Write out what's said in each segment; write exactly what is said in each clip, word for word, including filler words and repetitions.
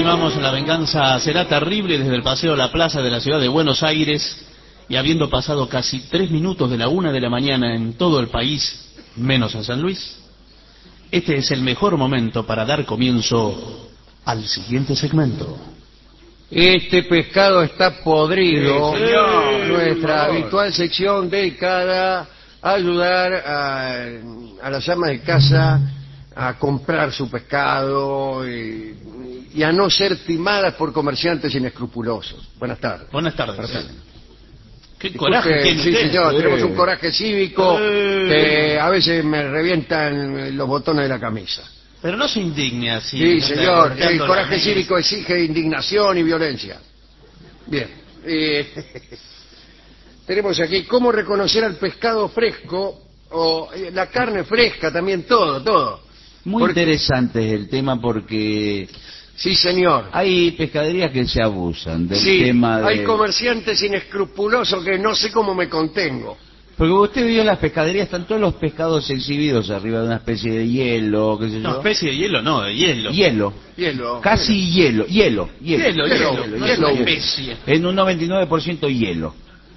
continuamos. La venganza será terrible desde el Paseo La Plaza de la ciudad de Buenos Aires, y habiendo pasado casi tres minutos de la una de la mañana en todo el país, menos en San Luis, este es el mejor momento para dar comienzo al siguiente segmento. Este pescado está podrido. Sí, señor. Nuestra habitual sección dedicada a ayudar a, a las amas de casa a comprar su pescado y, y a no ser timadas por comerciantes inescrupulosos. Buenas tardes. Buenas tardes. Perfecto. Qué Disculpe, coraje tiene sí, usted. señor, Sí. tenemos un coraje cívico Sí. que a veces me revientan los botones de la camisa. Pero no se indigne así. Sí, está señor, golpeando el la coraje mesa. cívico exige indignación y violencia. Bien, eh, tenemos aquí cómo reconocer al pescado fresco o eh, la carne fresca también, todo, todo. Muy Porque- interesante es el tema porque Sí, señor. hay pescaderías que se abusan del Sí, tema de... hay comerciantes inescrupulosos que no sé cómo me contengo. Porque usted vio en las pescaderías, están todos los pescados exhibidos arriba de una especie de hielo, qué sé No, yo. especie de hielo, no, de hielo. Hielo. Hielo. Casi hielo, hielo, hielo. Hielo, hielo, hielo, no es hielo. una especie. En un noventa y nueve por ciento hielo.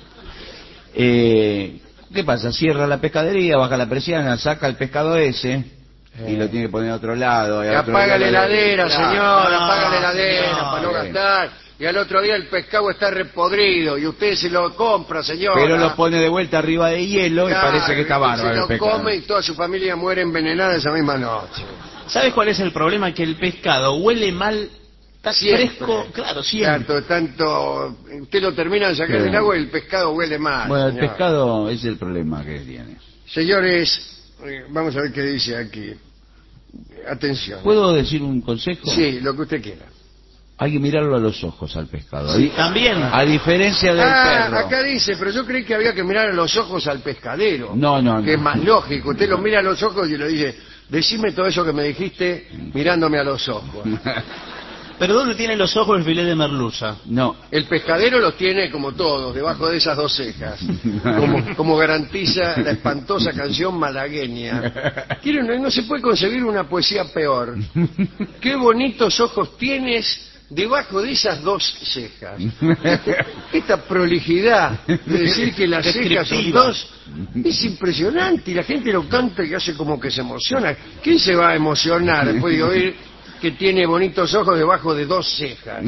Eh, ¿Qué pasa? Cierra la pescadería, baja la persiana, saca el pescado ese y lo tiene que poner a otro lado. y Y a otro apaga la lado. heladera, Claro. señor, Ah, apaga la heladera señor. para no Bien. gastar. Y al otro día el pescado está repodrido y usted se lo compra, señor. Pero lo pone de vuelta arriba de hielo y parece que está bárbaro Se el lo pescado. come y toda su familia muere envenenada esa misma noche. ¿Sabes cuál es el problema? Que el pescado huele mal, está Siempre. fresco, claro, siempre. Tanto, tanto, usted lo termina de sacar Sí. del agua y el pescado huele mal. Bueno, el señor. pescado es el problema que tiene. Señores, eh, vamos a ver qué dice aquí. Atención. ¿Puedo decir un consejo? Sí, lo que usted quiera. Hay que mirarlo a los ojos al pescado. Sí, también. A diferencia del Ah, perro. acá dice, pero yo creí que había que mirar a los ojos al pescadero. No, no, Que no. es más lógico. Usted lo mira a los ojos y le dice, decime todo eso que me dijiste mirándome a los ojos. ¿Pero dónde tiene los ojos el filete de merluza? No. El pescadero los tiene como todos, debajo de esas dos cejas, como, como garantiza la espantosa canción malagueña. Quiero- no, no se puede concebir una poesía peor. Qué bonitos ojos tienes debajo de esas dos cejas. Esta prolijidad de decir que las cejas son Descriptiva. dos es impresionante y la gente lo canta y hace como que se emociona. ¿Quién se va a emocionar después de oír que tiene bonitos ojos debajo de dos cejas?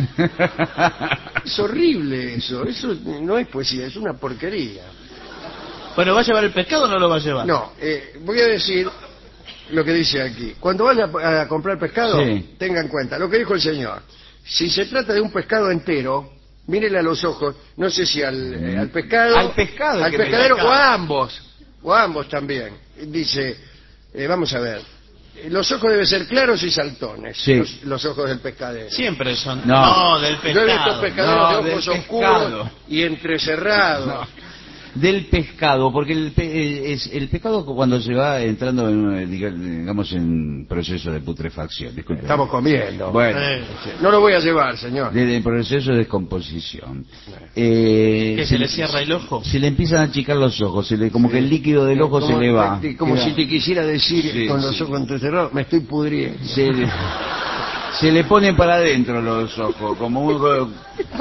Es horrible eso, eso no es poesía, es una porquería. Bueno, ¿va a llevar el pescado o no lo va a llevar? No, eh, voy a decir lo que dice aquí. Cuando vaya a comprar pescado, Sí. tenga en cuenta lo que dijo el señor. Si se trata de un pescado entero, mírele a los ojos, no sé si al, eh, al pescado, Al pescado, al que pescadero pescado. o a ambos, o a ambos también. Dice, eh, vamos a ver, eh, los ojos deben ser claros y saltones, Sí. los, los ojos del pescadero. Siempre son. No. del Yo he visto pescado. pescaderos No, de del ojos pescado. oscuros y entrecerrados. Del pescado, porque el, pe- eh, es, el pescado cuando se va entrando en, eh, diga- digamos, en proceso de putrefacción, disculpe. Estamos comiendo. Bueno, Eh, No lo voy a llevar, señor. de, de proceso de descomposición. Eh, ¿Que se le cierra el ojo? Se le empiezan a achicar los ojos, se le, como que el líquido del ojo Como- se le va. de- Como Queda- si te quisiera decir Sí, con los sí. ojos entrecerrados, me estoy pudriendo. se le, se le ponen para adentro los ojos, como un,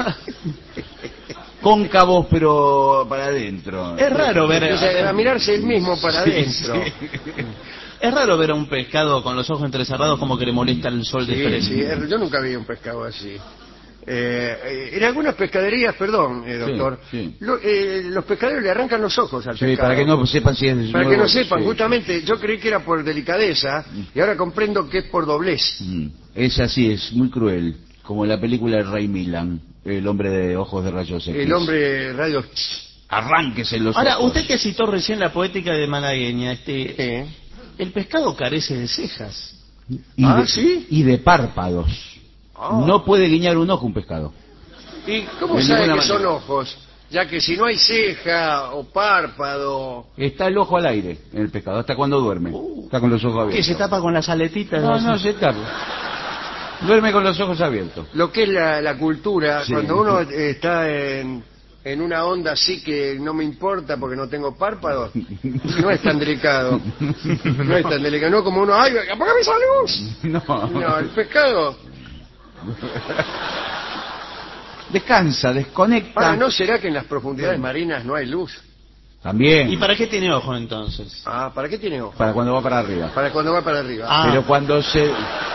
cóncavos pero para adentro. Es raro ver. Empieza a mirarse él mismo para Sí, adentro. sí. Es raro ver a un pescado con los ojos entrecerrados como que le molesta el sol de Sí, frente. sí, er- yo nunca vi un pescado así. Eh, eh, en algunas pescaderías, perdón, eh, doctor, Sí, sí. lo- eh, los pescaderos le arrancan los ojos al Sí, pescado. para que no sepan si es Para que nuevo, no sepan, sí. justamente, yo creí que era por delicadeza y ahora comprendo que es por doblez. Mm, Es así, es muy cruel, como la película de Ray Milland, el hombre de ojos de rayos X. El hombre radio... Arránquese los Ahora, ojos. usted que citó recién la poética de Malagueña, este, Sí. el pescado carece de cejas. Y Ah, de, ¿sí? y de párpados. Ah. No puede guiñar un ojo un pescado. ¿Y cómo De sabe que ninguna son manera. ojos? Ya que si no hay ceja o párpado... Está el ojo al aire en el pescado, hasta cuando duerme. Uh. Está con los ojos Que abiertos. se tapa con las aletitas. No, no, se tapa. Duerme con los ojos abiertos. Lo que es la, la cultura, Sí. cuando uno eh, está en, en una onda así que no me importa porque no tengo párpados, no es tan delicado. No es tan delicado. No como uno, ¡ay, apagame esa luz! No. No, el pescado Descansa, desconecta. Ahora, ¿no será que en las profundidades marinas no hay luz? También. ¿Y para qué tiene ojo entonces? Ah, ¿para qué tiene ojo? Para cuando va para arriba. Para cuando va para arriba. Ah. Pero cuando se...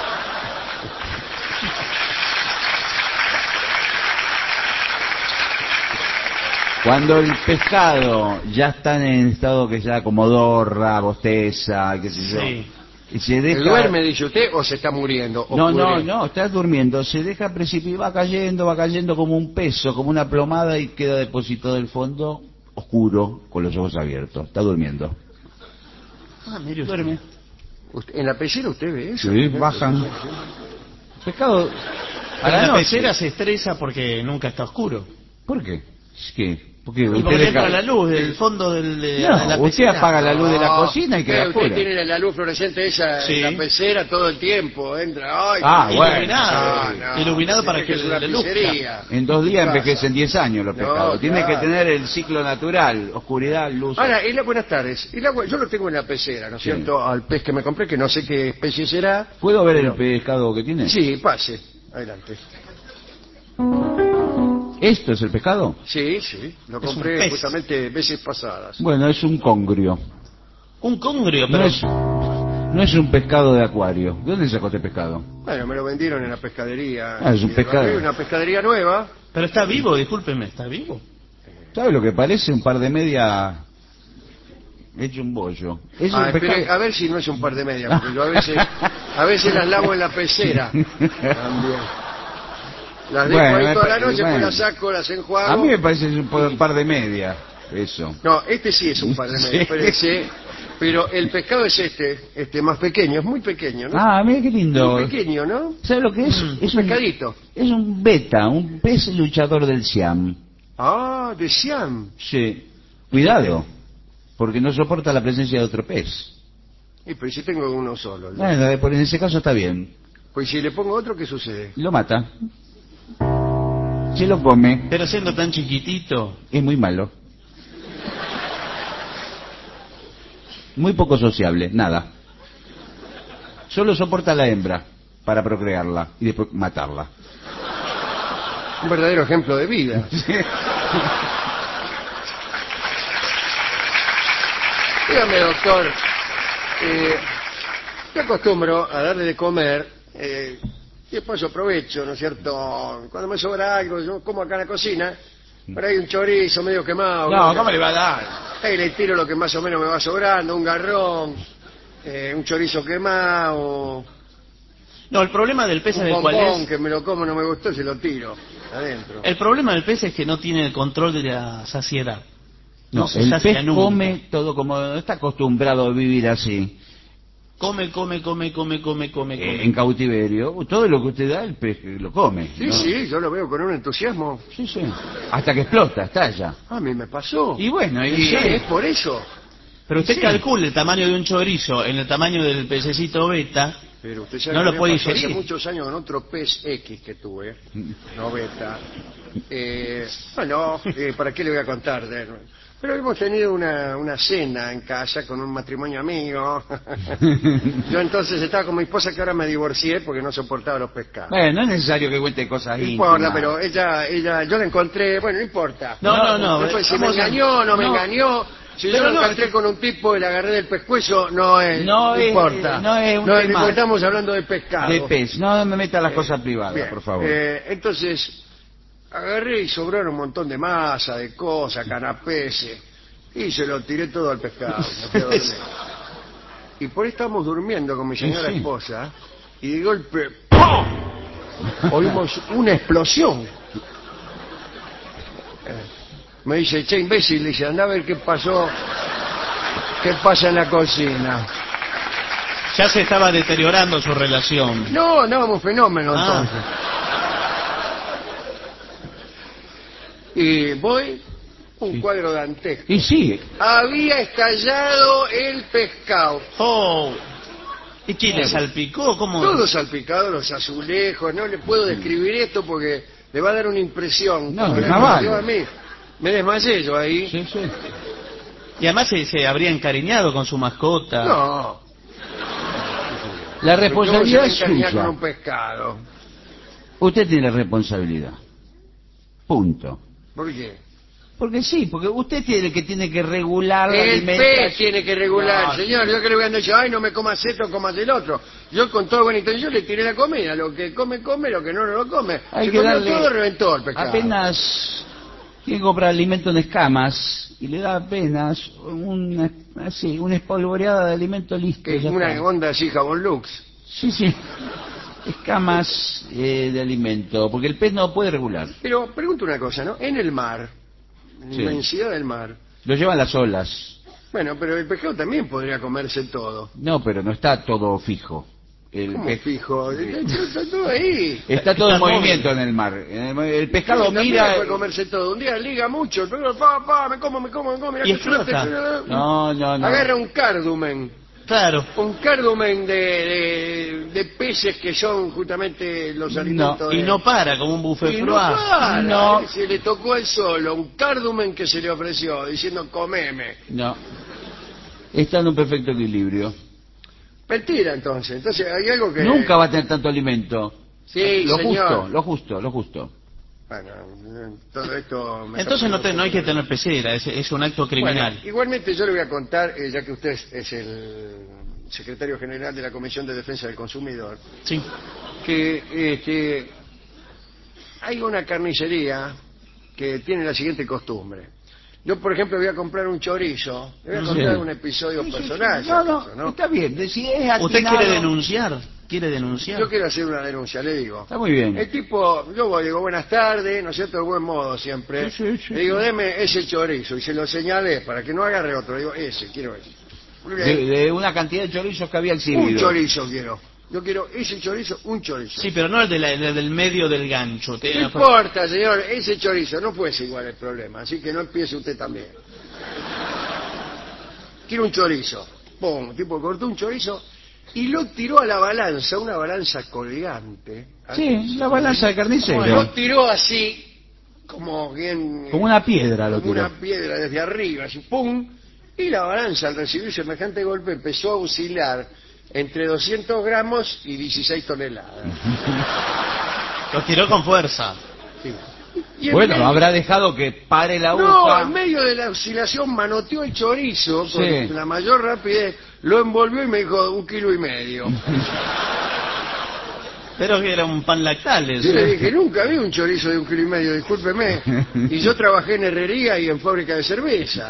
Cuando el pescado ya está en estado que ya como dorra, bosteza, qué sé yo, Sí. y se deja... ¿Duerme, dice usted, o se está muriendo? O No, no, pudre? no, está durmiendo, se deja precipitar, va cayendo, va cayendo como un peso, como una plomada y queda depositado en el fondo oscuro, con los ojos abiertos. Está durmiendo. Ah, mire usted. Duerme. ¿Usted- ¿En la pecera usted ve eso? Sí, bajan. Pescado... a Pero la la noche. pecera se estresa porque nunca está oscuro. ¿Por qué? Es que... Porque Y usted porque deja- entra la luz del fondo del, de, No, de la usted pecera. apaga la luz de la No, cocina y queda eh, usted afuera. tiene la luz fluorescente esa Sí. en la pecera todo el tiempo. Entra. Ay, Ah, qué- bueno. Iluminado. No, no, Iluminado para es que es una la luz... pizzería. En dos días ¿Qué pasa? envejecen diez años los No, pescados. Tiene claro. que tener el ciclo natural, oscuridad, luz. Ahora, el, buenas tardes. El agua, yo lo tengo en la pecera, ¿no es Sí. cierto? Al pez que me compré, que no sé qué especie será. ¿Puedo ver Pero- el pescado que tiene? Sí, pase. Adelante. ¿Esto es el pescado? Sí, sí. Lo Es un compré pez. justamente veces pasadas. Bueno, es un congrio. Un congrio, No pero... es, no es un pescado de acuario. ¿De dónde sacó este pescado? Bueno, me lo vendieron en la pescadería. Ah, es un Y pescado. hay una pescadería nueva. Pero está vivo, discúlpeme, está vivo. ¿Sabe lo que parece? Un par de media hecho un bollo. Es Ah, un espere, pescado. a ver si no es un par de medias, porque yo a veces, a veces las lavo en la pecera. También. Las dejo Bueno, ahí me toda la pa- noche, bueno. pues las saco, las enjuago. A mí me parece que es un pa- un par de media. Eso. No, este sí es un par de medias, Sí. espérese. Pero el pescado es este, este más pequeño, es muy pequeño, ¿no? Ah, mira qué lindo. Muy pequeño, ¿no? ¿Sabe lo que es? Mm, es un pescadito. Es un beta, un pez luchador del Siam. Ah, de Siam. Sí. Cuidado, porque no soporta la presencia de otro pez. Y pero si tengo uno solo. ¿no? Bueno, por- en ese caso está bien. Pues si le pongo otro, ¿qué sucede? Lo mata. Se lo come. Pero siendo tan chiquitito... Es muy malo. Muy poco sociable, nada. Solo soporta a la hembra para procrearla y después matarla. Un verdadero ejemplo de vida. Dígame, doctor, eh, yo acostumbro a darle de comer, eh, y después aprovecho, ¿no es cierto? Cuando me sobra algo, yo como acá en la cocina, pero hay un chorizo medio quemado. No, ¿cómo le va a dar? Ahí le tiro lo que más o menos me va sobrando, un garrón, eh, un chorizo quemado, No, el problema del pez un es cuál bombón es... que me lo como, no me gustó, se lo tiro adentro. El problema del pez es que no tiene el control de la saciedad. No, No, se el sacia pez nunca. come todo como está acostumbrado a vivir así, Come, come, come, come, come, come, eh, come. en cautiverio. Todo lo que usted da, el pez lo come. Sí, ¿no? sí, yo lo veo con un entusiasmo. Sí, sí. Hasta que explota, estalla. A mí me pasó. Y bueno, y, Sí, es por eso. Pero usted Sí. calcule el tamaño de un chorizo en el tamaño del pececito beta. Pero usted sabe No que lo me puede pasó hace digerir. muchos años con otro pez X que tuve, no beta. Eh, bueno, eh, ¿para qué le voy a contar? de- Pero hemos tenido una, una cena en casa con un matrimonio amigo. Yo entonces estaba con mi esposa, que ahora me divorcié porque no soportaba los pescados. Bueno, no es necesario que cuente cosas No íntimas. importa, pero ella, ella, yo la encontré, bueno, no importa. No, no, no. Después, si me vamos a- engañó, no me no. engañó. Si yo Pero lo no, encontré es que- con un tipo y le agarré del pescuezo, no, es, No es- importa. no es un no, tema. porque estamos hablando de pescado. De pez. No me meta las cosas privadas, Bien, por favor. eh, entonces, agarré y sobraron un montón de masa, de cosas, canapés, y se lo tiré todo al pescado. me fui a dormir. Y por ahí estamos durmiendo con mi señora Sí, sí. esposa, y de golpe, ¡pum! Oímos una explosión. Eh, Me dice, che, imbécil, dice, anda a ver qué pasó, qué pasa en la cocina. Ya se estaba deteriorando su relación. No, andábamos fenómeno Ah. entonces. Y voy, un Sí. cuadro dantesco. Y sí, Había estallado el pescado. Oh. ¿Y quién le salpicó? ¿Cómo? Todo salpicado, los azulejos. No le puedo describir esto porque le va a dar una impresión. No, como la que carnaval. me dio a mí. Me desmayé yo ahí. sí, sí. Y además se, se habría encariñado con su mascota. No. La Yo responsabilidad se es me encariñé suya. con un pescado. Usted tiene responsabilidad. Punto. ¿Por qué? Porque sí, porque usted tiene que tiene que regular la El alimentación. pez tiene que regular, No, señor. Yo que le voy a decir, ay, no me comas esto, comas el otro. Yo con toda buena intención le tiré la comida. Lo que come, come, lo que no, no lo come. Hay Se que comió darle todo, reventó el pescado. apenas tiene que comprar alimento en escamas y le da apenas una, así, una espolvoreada de alimento listo. Que es ya una está. onda así, jabón Lux. Sí, sí. Escamas eh, de alimento, porque el pez no puede regular. Pero pregunto una cosa, ¿no? En el mar, en Sí. la inmensidad del mar, Lo llevan las olas. bueno, pero el pescado también podría comerse todo. No, pero no está todo fijo. El ¿Cómo pez- fijo? Está, está todo ahí. Está todo en Está móvil. movimiento en el mar. En el, el pescado También mira. puede comerse todo. Un día liga mucho, el pescado, pa, pa, me como, me como, me como. Mirá Y qué suerte, explota. que- No, no, no. Agarra un cardumen. Claro. Un cardumen de, de, de peces que son justamente los No, alimentos. Y de- no para, como un buffet Y no froid. para. No. Se le tocó al solo un cardumen que se le ofreció diciendo comeme. No. Está en un perfecto equilibrio. Mentira, entonces. Entonces hay algo que... Nunca va a tener tanto alimento. Sí, lo señor. justo, lo justo, lo justo. Bueno, todo esto... me Entonces está no, te- no hay que poniendo- tener pecera, es, es un acto criminal. Bueno, igualmente yo le voy a contar, eh, ya que usted es, es el secretario general de la Comisión de Defensa del Consumidor, Sí. que este, hay una carnicería que tiene la siguiente costumbre. Yo, por ejemplo, voy a comprar un chorizo, le voy a Sí. contar un episodio personal. No, no, ¿acaso, no? está bien. de- Si es ¿Usted atinado- quiere denunciar? ¿Quiere denunciar? Yo quiero hacer una denuncia, le digo. Está muy bien. El tipo, yo voy, digo, buenas tardes, ¿no es cierto? De buen modo siempre. Sí, sí, sí, le digo, sí. deme ese chorizo, y se lo señalé para que no agarre otro. Le digo, ese, quiero ese. De, de una cantidad de chorizos que había exhibido. Un chorizo quiero. Yo quiero ese chorizo, un chorizo. Sí, pero no el, de la- el del medio del gancho. Te- No importa, señor, ese chorizo, no puede ser igual el problema, así que no empiece usted también. Quiero un chorizo. Pum, el tipo cortó un chorizo y lo tiró a la balanza, una balanza colgante. Sí, la balanza de carnicero. Lo tiró así, como bien... Como una piedra lo como tiró. una piedra desde arriba, así, pum, y la balanza al recibir semejante golpe empezó a oscilar entre doscientos gramos y dieciséis toneladas. Lo tiró con fuerza. Sí. Y en Bueno, medio- habrá dejado que pare la No, aguja. en medio de la oscilación manoteó el chorizo con Sí. la mayor rapidez, lo envolvió y me dijo un kilo y medio. Pero que era un pan lactal eso. Yo le dije, nunca vi un chorizo de un kilo y medio, discúlpeme. Y yo trabajé en herrería y en fábrica de cerveza.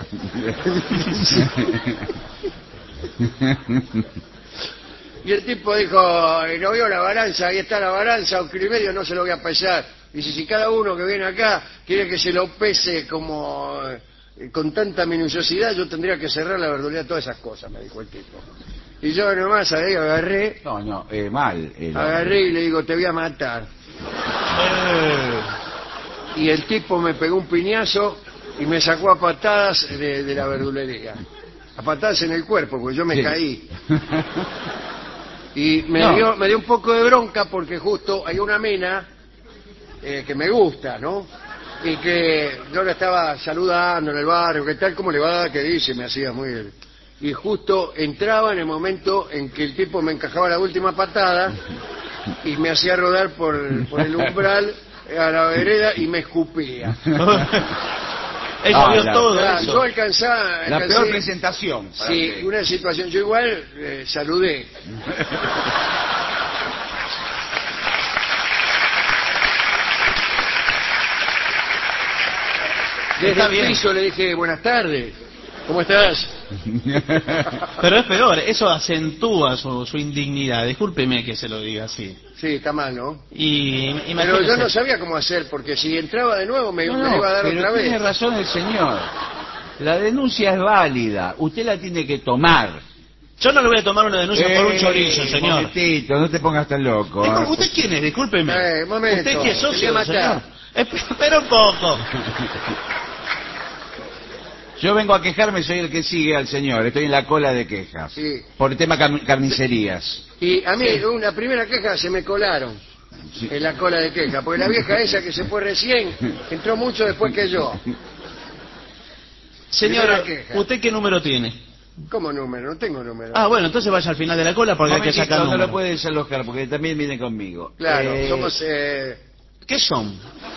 Y el tipo dijo, no veo la balanza, ahí está la balanza, un kilo y medio no se lo voy a pesar. Dice, si cada uno que viene acá quiere que se lo pese como eh, con tanta minuciosidad, yo tendría que cerrar la verdulería, todas esas cosas, me dijo el tipo. Y yo nomás ahí agarré, No, no, eh, mal. el hombre. agarré y le digo, te voy a matar. Eh, Y el tipo me pegó un piñazo y me sacó a patadas de, de la verdulería. A patadas en el cuerpo, porque yo me Sí. caí. Y me, No. dio, me dio un poco de bronca porque justo hay una mina eh, que me gusta, ¿no? Y que yo la estaba saludando en el barrio, ¿qué tal? ¿Cómo le va? ¿Qué dice? Me hacía muy bien. Y justo entraba en el momento en que el tipo me encajaba la última patada y me hacía rodar por, por el umbral a la vereda y me escupía. Ella Ah, vio la- todo Claro, eso. yo alcanzaba... La alcancé- peor presentación. para Sí, usted. una situación, yo igual eh, saludé. Desde Está el bien. piso le dije, buenas tardes, ¿cómo estás? Pero es peor, eso acentúa su, su indignidad. Discúlpeme que se lo diga así. Sí, está mal, ¿no? Y Pero imagínese. yo no sabía cómo hacer, porque si entraba de nuevo me, No, me no, iba a dar pero otra tiene vez. razón el señor. La denuncia es válida. Usted la tiene que tomar. Yo no le voy a tomar una denuncia por un Eh, chorizo, señor. momentito, no te pongas tan loco. Disculpe, ¿eh? ¿usted quién es? Discúlpeme. Eh, un momento. ¿Usted qué es Te voy socio, a matar. señor? Esp- Espera un poco. Yo vengo a quejarme, soy el que sigue al señor. Estoy en la cola de quejas. Sí. Por el tema car- carnicerías. Y a mí, una primera queja se me colaron Sí. en la cola de queja, porque la vieja esa que se fue recién entró mucho después que yo. Señor, Primera queja. ¿usted qué número tiene? ¿Cómo número? No tengo número. Ah, bueno, entonces vaya al final de la cola porque hay que sacar no número. lo puedes alojar porque también viene conmigo. Claro, Eh, somos... Eh, ¿Qué son?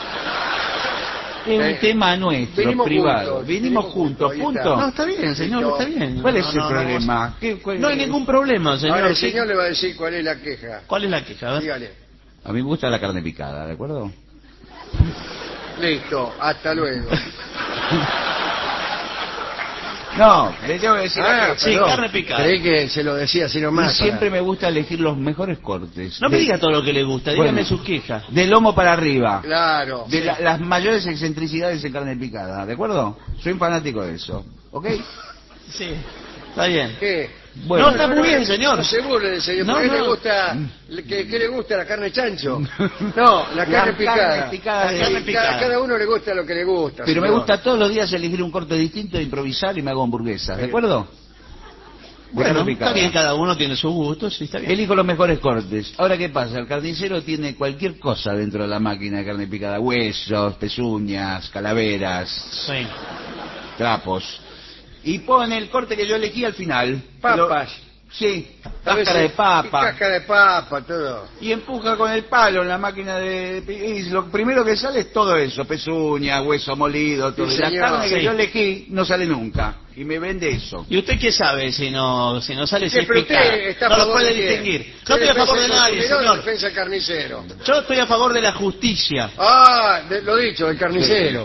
Es un eh, tema nuestro, vinimos privado. juntos, vinimos vinimos juntos, juntos, ahí está. punto. No, está bien, señor, Listo. está bien. ¿Cuál es No, el no, no, problema? ¿Qué- cuál- No hay ningún problema, señor. Ahora el Sí. señor le va a decir cuál es la queja. ¿Cuál es la queja? A ver. Dígale. A mí me gusta la carne picada, ¿de acuerdo? Listo, hasta luego. No, le tengo que decir Ah, la sí, perdón. carne picada. Creí que se lo decía así Y nomás. siempre para- me gusta elegir los mejores cortes. No me De- diga todo lo que le gusta, dígame Bueno. sus quejas. De lomo para arriba. Claro. De sí. la- las mayores excentricidades en carne picada, ¿de acuerdo? Soy un fanático de eso, ¿ok? Sí, está bien. ¿Qué? Bueno. No, está muy bien, señor. No se burle del señor. No, ¿Por qué no. le gusta, ¿qué, qué le gusta la carne chancho? No, la carne La picada. carne picada La de- carne carne picada. picada. Cada uno le gusta lo que le gusta. Pero me señor. gusta todos los días elegir un corte distinto, improvisar y me hago hamburguesas, ¿de acuerdo? De Bueno, carne picada. está bien, cada uno tiene sus gustos, sí, está bien. Elijo los mejores cortes. Ahora, ¿qué pasa? El carnicero tiene cualquier cosa dentro de la máquina de carne picada. Huesos, pezuñas, calaveras, Sí. trapos. Y pone el corte que yo elegí al final. Papas. Lo- Sí, A veces- cáscara de papa. Cáscara de papa, todo. Y empuja con el palo en la máquina de... Y lo primero que sale es todo eso. Pezuña, hueso molido, todo. Sí, Y la señor. carne que Sí. yo elegí no sale nunca. Y me vende eso. ¿Y usted qué sabe si no, si no sale si Sí, es pero usted picada? está a No lo favor puede de quién? distinguir. ¿Usted No estoy a favor de defensa del nadie, consumidor o señor. defensa del carnicero? Yo estoy a favor de la justicia. Ah, de- lo dicho, el carnicero.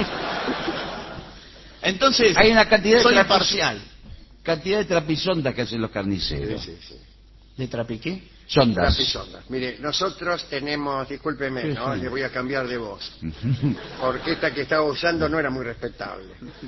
Entonces, Hay una cantidad de soy trapiz- imparcial. Cantidad de trapisondas que hacen los carniceros. Sí, sí, sí. ¿De trapiqué? Sondas. Trapisondas. Mire, nosotros tenemos, discúlpeme, Sí, ¿no? sí. Le voy a cambiar de voz. Porque esta que estaba usando no era muy respetable.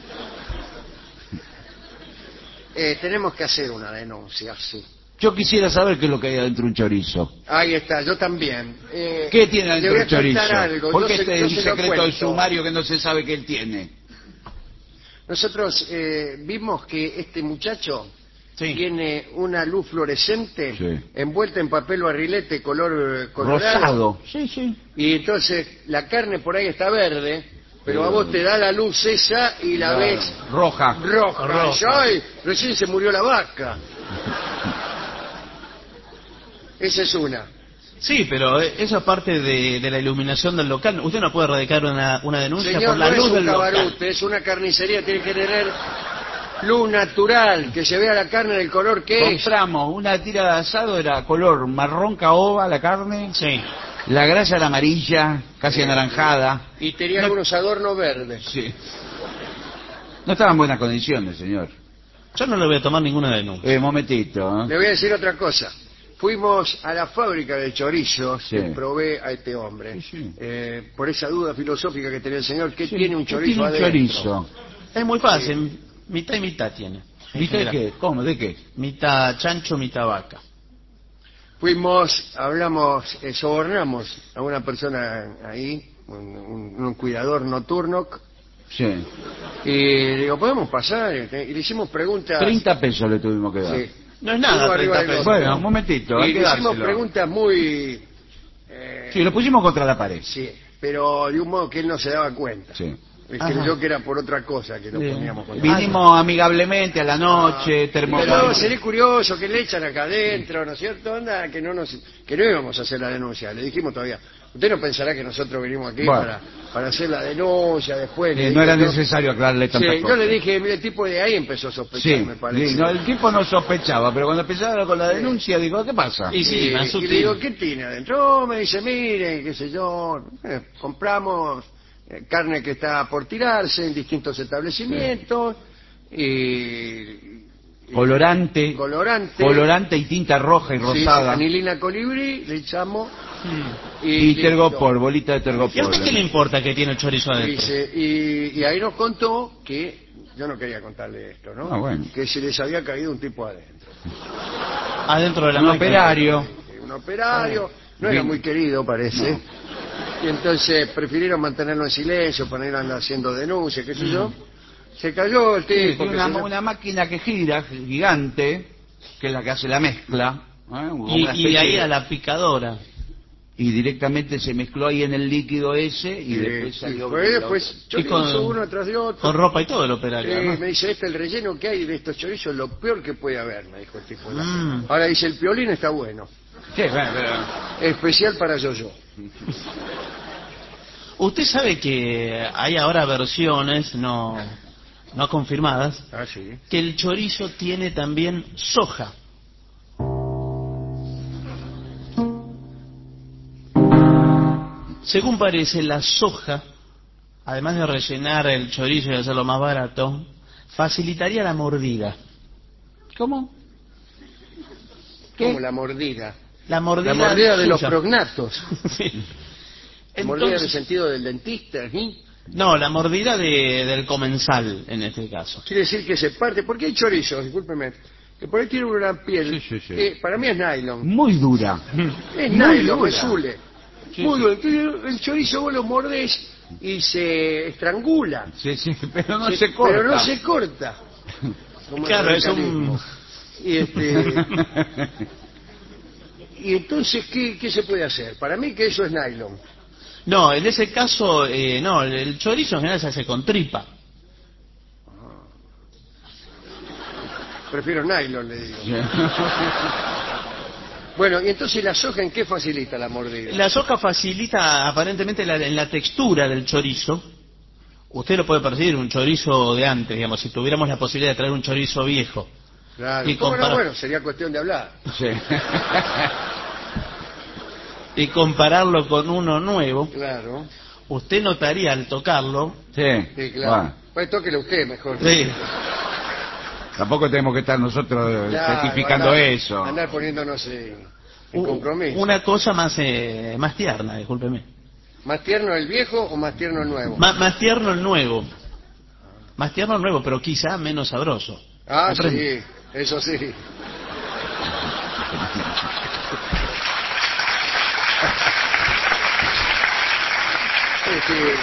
Eh, tenemos que hacer una denuncia, sí. Yo quisiera saber qué es lo que hay adentro de un chorizo. Ahí está, yo también. Eh, ¿Qué tiene le adentro voy un a contar chorizo? algo, ¿Por yo qué se- este yo es un se lo secreto de cuento. sumario que no se sabe que él tiene? Nosotros eh, vimos que este muchacho Sí. tiene una luz fluorescente Sí. envuelta en papel barrilete color eh, colorado. Rosado. Sí, sí. Y entonces la carne por ahí está verde, pero Sí. a vos te da la luz esa y la Claro. ves Roja. roja. Roja. Y, ¡ay! Recién se murió la vaca. Esa es una. Sí, pero eh, eso es parte de, de la iluminación del local. Usted no puede radicar una, una denuncia Señor, por la no luz es un del local. cabarute, es una carnicería, tiene que tener luz natural, que se vea la carne del color que es. Compramos una tira de asado, era color marrón caoba la carne, Sí. la grasa era amarilla, casi Sí. anaranjada. Y tenía No- algunos adornos verdes. Sí. No estaba en buenas condiciones, señor. Yo no le voy a tomar ninguna denuncia. Eh, momentito. ¿eh? Le voy a decir otra cosa. Fuimos a la fábrica de chorizos Sí. que probé a este hombre. Sí, sí. Eh, por esa duda filosófica que tenía el señor, ¿qué Sí. tiene un ¿Qué chorizo tiene un adentro? chorizo? Es muy fácil, mitad y mitad tiene. en ¿Viste general. qué? ¿Cómo? ¿De qué? Mitad chancho, mitad vaca. Fuimos, hablamos, eh, sobornamos a una persona ahí, un, un- un cuidador nocturno, Sí. y le digo, ¿podemos pasar? Y le hicimos preguntas. treinta pesos le tuvimos que dar. Sí. No es nada, Uno arriba treinta del pesos. otro. Bueno, un momentito, hay Y que le hicimos dárselo. preguntas muy... eh, Sí, lo pusimos contra la pared. sí, pero de un modo que él no se daba cuenta. Sí. Él Ajá. creyó que era por otra cosa que lo Bien. poníamos con Vinimos amigablemente a la noche, Pero termómetro. seré curioso que le echan acá adentro, ¿no es cierto? Anda, que no nos, que no íbamos a hacer la denuncia. Le dijimos todavía, usted no pensará que nosotros venimos aquí Bueno. para, para hacer la denuncia después. le Eh, dije, no era yo- necesario aclararle Sí, tantas yo cosas. le dije, mire, el tipo de ahí empezó a sospechar, Sí, me parece. sí, no, el tipo no sospechaba, pero cuando empezaron con la denuncia, digo, ¿qué pasa? Y sí, Y- más y sutil. le digo, ¿qué tiene adentro? Oh, me dice, mire, qué sé yo, eh, compramos eh, carne que está por tirarse en distintos establecimientos y... Colorante, Colorante. colorante y tinta roja y Sí, rosada. anilina colibrí, le echamos Mm. y, y listo. tergopor, bolita de ¿Y a tergopor. usted qué le importa que tiene el chorizo adentro? Dice, y, y ahí nos contó que, yo no quería contarle esto, ¿no? Ah, bueno. Que se les había caído un tipo adentro. Adentro de la Un máquina. operario. Eh, Un operario, no era Bien. muy querido, parece. Y entonces prefirieron mantenerlo en silencio, para ir andando haciendo denuncias, qué sé yo. Se cayó el Sí, tipo. tiene qué una, sé yo. una máquina que gira, gigante, que es la que hace la mezcla. ¿eh? Y, Una y de especie ahí de- a la picadora. y directamente se mezcló ahí en el líquido ese y Sí, después sí, salió... fue después Y chorizo con- uno tras de otro. Con ropa y todo el operario. Eh, además. me dice, este el relleno que hay de estos chorizos es lo peor que puede haber, me dijo el tipo. Mm. Ahora dice, el piolín está bueno. Sí, bueno, pero... Especial para yo-yo. Usted sabe que hay ahora versiones no, no confirmadas Ah, sí. que el chorizo tiene también soja. Según parece, la soja, además de rellenar el chorizo y hacerlo más barato, facilitaría la mordida. ¿Cómo? ¿Qué? Como la mordida. La mordida, La mordida de los suya. prognatos. Sí. La mordida en el Entonces, sentido del dentista. ¿sí? no, la mordida de, del comensal, en este caso. Quiere decir que se parte. Porque hay chorizos, discúlpeme, que por ahí tiene una piel Sí, sí, sí. que para mí es nylon. Muy dura. Es Muy nylon, dura. es hule. Sí, Muy sí. duro. Entonces, el chorizo vos lo mordés y se estrangula. Sí, sí, pero no Sí, se corta. Pero no se corta. Como el Claro, es radicalismo. un... Y este... Y entonces, ¿qué, ¿qué se puede hacer? Para mí que eso es nylon. No, en ese caso, eh, no, el chorizo en general se hace con tripa. Prefiero nylon, le digo. Bueno, y entonces la soja, ¿en qué facilita la mordida? La soja facilita aparentemente la, en la textura del chorizo. Usted lo puede percibir, un chorizo de antes, digamos, si tuviéramos la posibilidad de traer un chorizo viejo. Claro. y ¿Cómo no? compara- Bueno, sería cuestión de hablar. Sí. Y compararlo con uno nuevo, Claro. usted notaría al tocarlo... Sí. Sí, claro. Bueno, Pues tóquele usted mejor. Sí, tampoco tenemos que estar nosotros Claro, certificando andar- eso. Andar poniéndonos en, en u- compromiso. una cosa más, eh, más tierna, discúlpeme. ¿Más tierno el viejo o más tierno el nuevo? Más, más tierno el nuevo. Más tierno el nuevo, pero quizá menos sabroso. Ah, ¿Comprende? sí, eso sí. Este,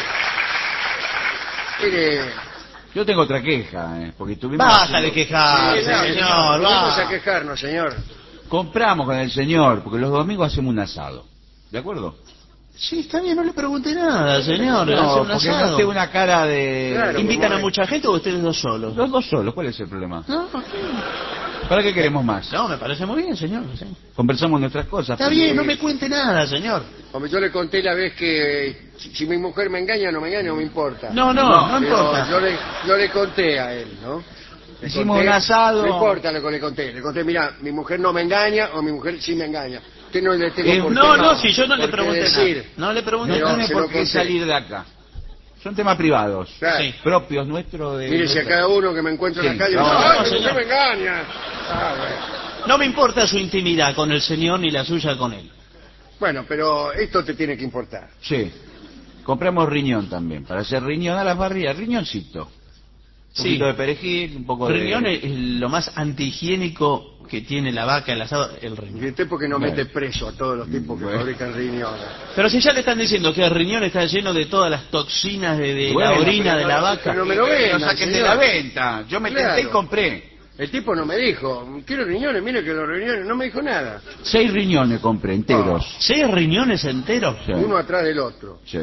mire, Yo tengo otra queja, eh, porque tuvimos... Basta de quejarse, sí, no, señor. vamos va. a quejarnos, señor. Compramos con el señor, porque los domingos hacemos un asado. ¿De acuerdo? Sí, está bien, no le pregunté nada, señor. Hace No, un porque asado. noté una cara de... Claro. ¿Invitan a como- mucha gente o ustedes dos solos? Los dos solos, ¿cuál es el problema? No, ¿Para qué queremos más? no, me parece muy bien, señor. sí. Conversamos nuestras cosas. Está pero- bien, no me cuente nada, señor. Como yo le conté la vez que si, si mi mujer me engaña, no me engaña, no me importa. No, no, no, Pero importa. Yo le, yo le conté a él, ¿no? Le Hicimos conté- un asado. No importa lo que le conté. Le conté, mira, mi mujer no me engaña o mi mujer sí me engaña. Usted no le tengo Eh, por No, qué- no, si yo no le por qué pregunté decir. nada. No le pregunté No Pero nada. tiene se por lo qué conté. salir de acá. Son temas privados. Claro. Sí. Propios nuestros de... Mire, si a cada uno que me encuentro en Sí, la calle, no, me dice, no, ¡ay, mi señor. mujer me engaña! Ah, bueno. No me importa su intimidad con el señor ni la suya con él. Bueno, pero esto te tiene que importar. Sí. Compramos riñón también, para hacer riñón a las barrigas, riñoncito. Un Sí. poquito de perejil, un poco Riñón de... es es lo más antihigiénico que tiene la vaca, el asado, el Y riñón. usted porque no Bueno. mete preso a todos los tipos que Bueno. fabrican riñones. Pero si ya le están diciendo que el riñón está lleno de todas las toxinas de, de Bueno, la orina pero de no- la vaca. pero no me lo vendan, Lo saquen de señor. la venta. Yo me Claro. tenté y compré. El tipo no me dijo, quiero riñones, mire que los riñones, no me dijo nada. Seis riñones compré, enteros. ¿Seis riñones enteros? Sí. Uno atrás del otro. Sí.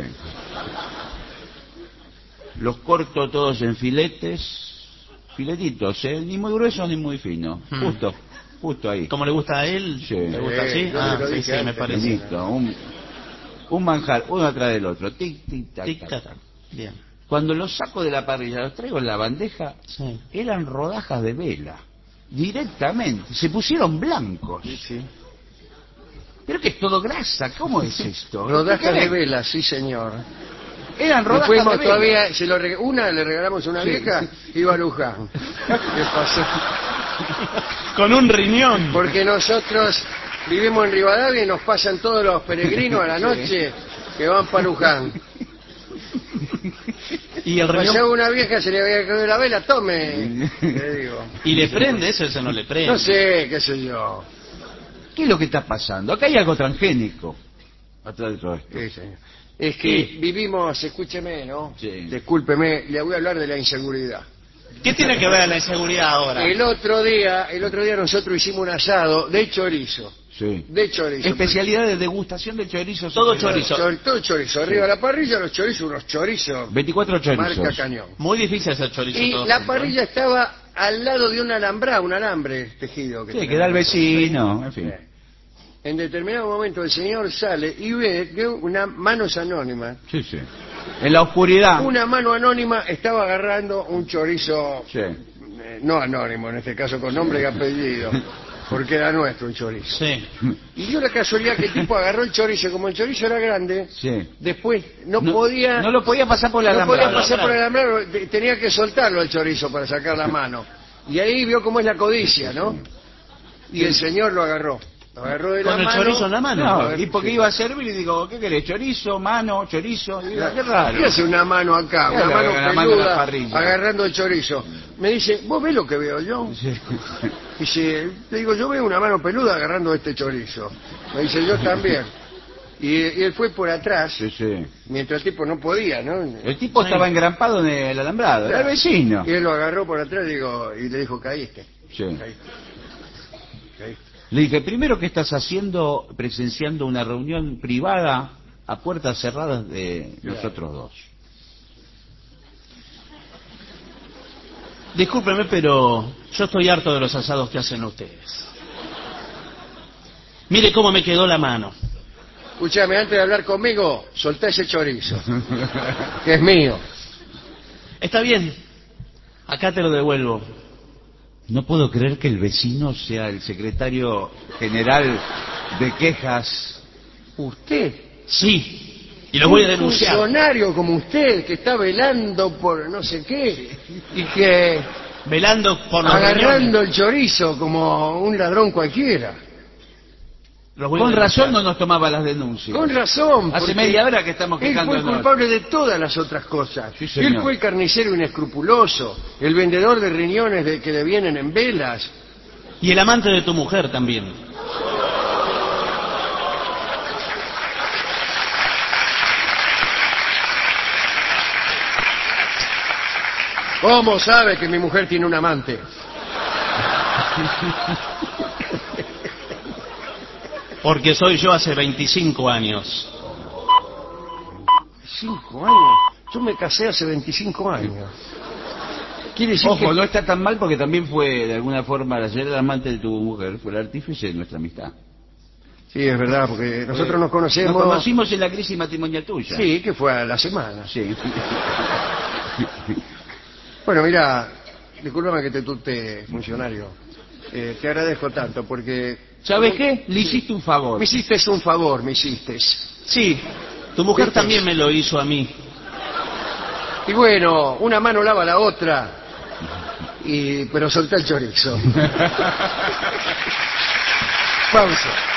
Los corto todos en filetes, filetitos, ¿eh? Ni muy gruesos ni muy finos. Hmm. Justo, justo ahí. ¿Cómo le gusta a él? Sí. ¿Le gusta Sí, así? yo Ah, se lo sí, dije sí, me antes. parece. Listo, un, un manjar, uno atrás del otro. Tic, tic, tac, Tic, tac, tac. tac. Bien. Cuando los saco de la parrilla, los traigo en la bandeja, Sí. eran rodajas de vela. Directamente. Se pusieron blancos. Sí. Pero que es todo grasa. ¿Cómo es esto? Rodajas ¿Qué de querés? vela, sí señor. Eran Nos rodajas fuimos de vela. todavía, se lo reg- una le regalamos a una Sí, vieja, iba a Luján. ¿Qué pasó? Con un riñón. Porque nosotros vivimos en Rivadavia y nos pasan todos los peregrinos a la noche que van para Luján. Y el riñón. Pasaba una vieja, se le había caído la vela, tome, le digo. Y le prende, ese se no le prende. No sé, qué sé yo. ¿Qué es lo que está pasando? Acá hay algo transgénico. Atrás de todo esto. Sí, señor. Es que vivimos, escúcheme, ¿no? Sí. Discúlpeme, le voy a hablar de la inseguridad. ¿Qué tiene que ver la inseguridad ahora? El otro día, el otro día nosotros hicimos un asado de chorizo. Sí. de chorizo. Especialidad de degustación de chorizo. Todo sí, chorizo. Chor- todo chorizo. Arriba de la parrilla, los chorizos, unos chorizos. veinticuatro chorizos. Marca Cañón. Muy difícil hacer chorizo Y todo la junto, ¿eh? parrilla estaba al lado de un alambrado, un alambre tejido. Que Sí, tenemos. que da el vecino, en fin. En determinado momento el señor sale y ve que una manos anónima, Sí, sí. En la oscuridad. una mano anónima estaba agarrando un chorizo, Sí. eh, no anónimo, en este caso con nombre y apellido, porque era nuestro el chorizo. Sí. Y dio la casualidad que el tipo agarró el chorizo, como el chorizo era grande, Sí. después no, podía... No lo podía pasar por la no alambrada. podía pasar por el alambrado, te- tenía que soltarlo el chorizo para sacar la mano. Y ahí vio cómo es la codicia, ¿no? Y el señor lo agarró. Lo agarró de la Con el mano. chorizo en la mano. No, y porque iba a servir y digo, ¿qué querés? ¿Chorizo, mano, chorizo? Y digo, qué raro. ¿Qué hace una mano acá? ¿Qué Una hace mano la mano en la peluda parrilla? agarrando el chorizo. Me dice, ¿vos ves lo que veo yo? Sí. Dice, te digo, yo veo una mano peluda agarrando este chorizo. Me dice, yo también. Y, y él fue por atrás, Sí, sí. mientras el tipo no podía, ¿no? El tipo estaba engrampado en el alambrado, era el vecino. Y él lo agarró por atrás digo, y le dijo, caíste. Sí. Caíste. Caíste. Le dije, primero, ¿qué estás haciendo presenciando una reunión privada a puertas cerradas de nosotros dos? Discúlpeme, pero yo estoy harto de los asados que hacen ustedes. Mire cómo me quedó la mano. Escúchame, antes de hablar conmigo, soltá ese chorizo, que es mío. Está bien. Acá te lo devuelvo. No puedo creer que el vecino sea el secretario general de quejas. ¿Usted? Sí. Y lo voy a Un denunciar. funcionario como usted que está velando por no sé qué y que Velando por los agarrando riñones. el chorizo como un ladrón cualquiera. Los voy a Con denunciar. razón no nos tomaba las denuncias. Con razón. Hace porque media hora que estamos él fue quejándonos. culpable de todas las otras cosas. Sí, señor. Él fue el carnicero inescrupuloso, el vendedor de riñones de, que le vienen en velas. Y el amante de tu mujer también. ¿Cómo sabe que mi mujer tiene un amante? Porque soy yo hace veinticinco años. Cinco años. Yo me casé hace veinticinco años. Quiere decir Ojo, que... no está tan mal porque también fue, de alguna forma, la señora amante de tu mujer, fue el artífice de nuestra amistad. Sí, es verdad, porque nosotros nos conocemos... Nos conocimos en la crisis matrimonial tuya. Sí, que fue a la semana. Sí. Bueno, mira, discúlpame que te tutee, funcionario. Eh, te agradezco tanto porque... ¿Sabes qué? Le hiciste un favor. Me hiciste un favor, me hiciste. Sí. Tu mujer ¿Viste? también me lo hizo a mí. Y bueno, una mano lava la otra, y pero soltá el chorizo. Pausa.